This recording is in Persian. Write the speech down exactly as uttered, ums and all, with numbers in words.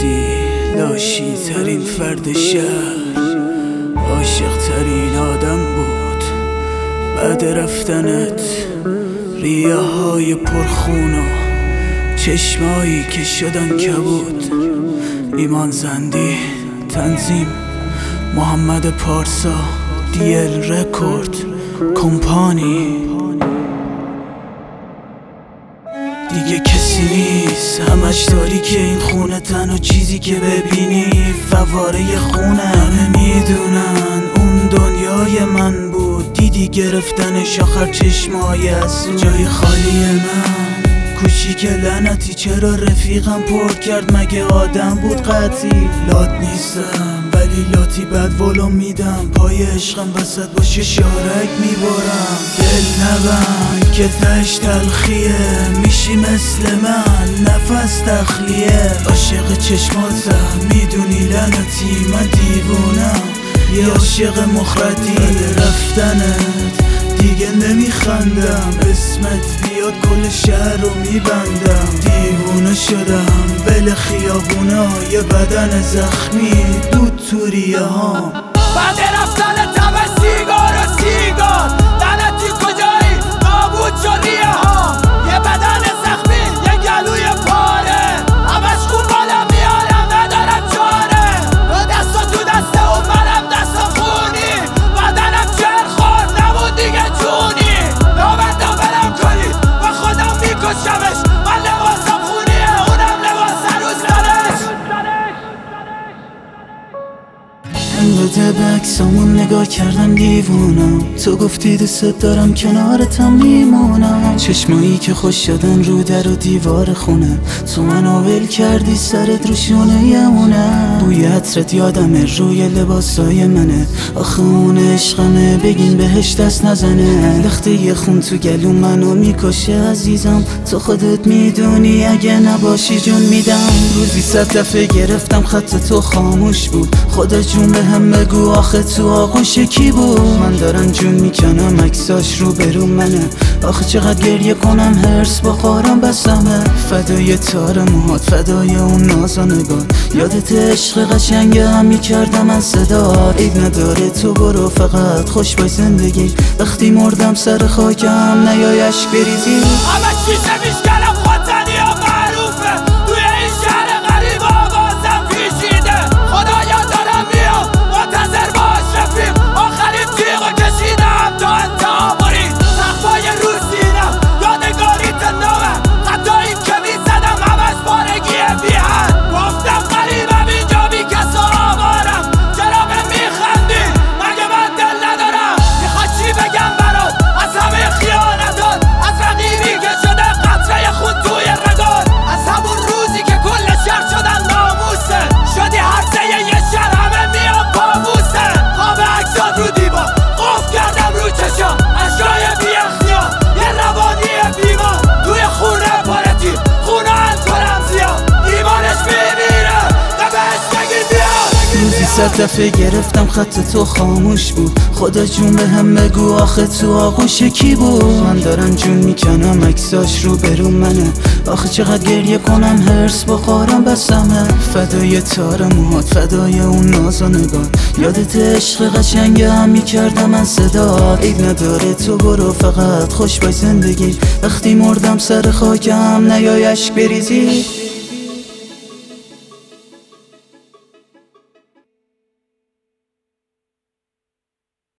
روزی لاشی ترین فرد شهر، عاشق ترین آدم بود. بعد رفتنت ریه های پرخون و چشمایی که شدن کبود. ایمان زندی تنظیم محمد پارسا، دیل رکورد کمپانی. دیگه کسی نیست، همش داری که این خونه تنها چیزی که ببینی فواره خونه. همه میدونن اون دنیای من بود، دیدی گرفتنش آخر چشمای از جای خالی من. کوچیک لعنتی چرا رفیقم پر کرد، مگه آدم بود قطعی؟ لات نیستم ولی لاتی بد ولو میدم، پای عشقم وسط باشه شارک میبارم. دل نبند که تش تلخیه، میشی مثل من نفس تخلیه. عاشق چشماتم میدونی لعنتی من دیوونم، یه عاشق مخردی. بعد رفتنت دیگه نمیخندم، اسمت بیاد کل شهر رو میبندم. دیوونه شدم بل خیابونا، یه بدن زخمی دود تو ریه ها. بعد رفتن تب سیگار و سیگار، لعنتی کجایی نابود شد ریه ها. یه بدن زخمی یه گلوی پاره، همش خوب بالا میارم ندارم چاره. دو دستا تو دسته و منم دستا خونی، بدنم چر خورد نمون دیگه جونی. نامندم برم کنی و خودم میکشمش، من لباسم خونیه اونم لباس روز درش. انقدر به عکسامون نگاه کردم دیوونم، تو گفتی دوست دارم کنارتم میمونم. چشمایی که خوش شدن رو در و دیوار خونه، تو منو ول کردی سرت رو شونه یمونه. بوی عطرت یادمه روی لباسای منه، آخه اون عشقمه بگین بهش دست نزنه. لخته یه خون تو گلو منو میکشه عزیزم، تو خودت میدونی اگه نباشی جون میدم. روزی صد دفعه گرفتم خط تو خاموش بود، خدا جون به هم بگو آخه تو آغوش کی بود. من دارم جون میکنم عکساش رو برو منه، آخه چقدر گریه کنم هرس بخورم بسمه. فدای تار موهات فدای اون نازانگان، یادت عشق قشنگه هم میکردم از صدا. عیب نداره تو برو فقط خوش باش زندگی، وقتی مردم سر خاکم نیای اشک بریزی. همه چیزه میشکنم خواستنی ها معروفه، توی این شهر غریب آوازم پیشیده. خدایا دارم میام منتظر باش رفیق، آخرین تیغو کشیدم تا انتها برید. سقفای رو سینم یادگاری تنامه، خطایی که میزدم همش بارگیه بیهن. گفتم غریبم اینجا بی کس و آوارم، چرا به میخندی مگه من دل ندارم؟ میخواد چی بگم برات از همه خیانتات، از رقیبی که شده قطره خون توی رگات، از همون روزی که کل شهر شدن ناموسه، شدی هرزه یه شهر همه میان پاموسه. خواب عکسات رو دیوار قف کردم رو چشم، اشکای بی اختیار یه روانی بیمار. توی خونه پارتی خونه الکلم زیاد، ایمانش میمیره بهش بگیر بیاد. روزی صد دفعه گرفتم خط تو خاموش بود، خدا جون به هم بگو آخه تو آغوش کی بود. من دارم جون میکنم عکساش رو برو منه، آخه چقدر گریه کنم هرس بخورم بسمه. فدای تار موهات فدای اون ناز و نگاه، یادت عشق قشنگه هم میکردم از صدا. عیب نداره تو برو فقط خوش باش زندگی، وقتی مردم سر خاکم نیای اشک بریزی.